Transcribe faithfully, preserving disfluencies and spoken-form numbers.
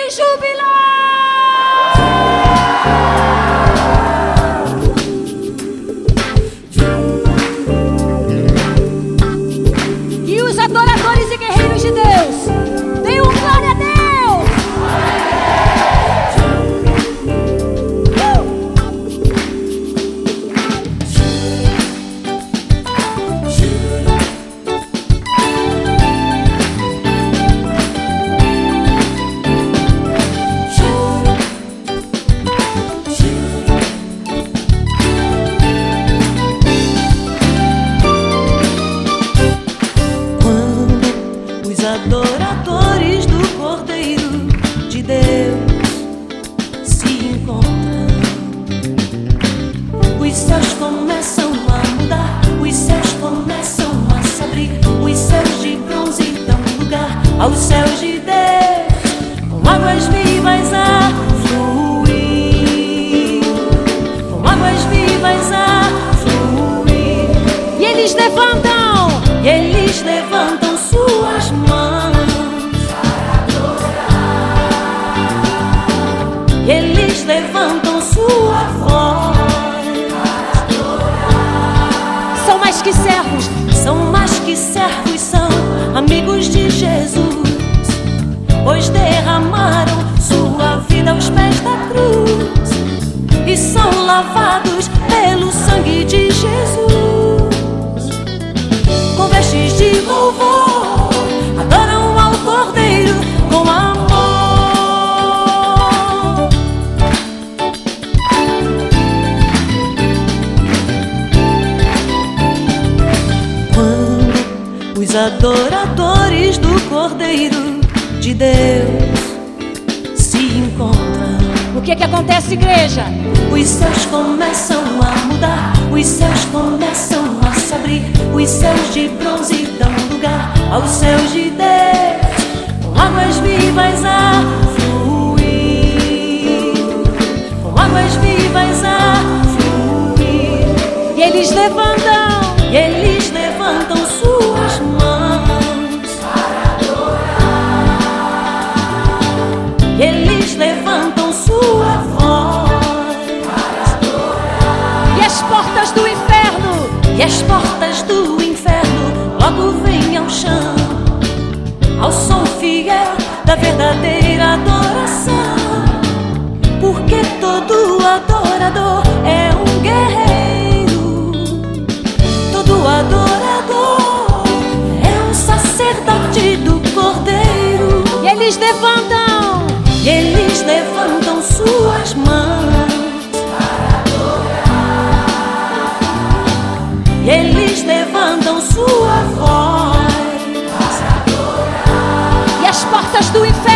e jubilar. E os adoradores e guerreiros de Deus, deem um glória a Deus. Adoradores do Cordeiro de Deus se encontram. Os céus começam a mudar, os céus começam a se abrir, os céus de bronze dão lugar aos céus de Deus, com águas vivas a fluir, com águas vivas a fluir. E eles levantam, e eles levantam suas mãos para adorar. Eles levantam sua voz para adorar. São mais que servos, são mais que servos, são amigos de Jesus, pois derramaram sua vida aos pés da cruz e são lavados pelo sangue de Jesus. Com vestes de louvor, adoram ao Cordeiro com amor. Quando os adoradores do Cordeiro de Deus se encontram, o que é que acontece, igreja? Os céus começam a mudar, os céus começam a se abrir, os céus de bronze dão lugar aos céus de Deus, com águas vivas a fluir, com águas vivas a fluir. E eles levantam, e eles levantam suas mãos para adorar. E eles levantam sua voz para adorar. E as portas do inferno, e as portas do inferno logo vêm ao chão, ao som fiel da verdadeira adoração. Porque todo adorador é um guerreiro, todo adorador é um sacerdote do Cordeiro. E eles levantam, e eles levantam suas mãos para adorar. E eles levantam sua voz para adorar. e as portas do inferno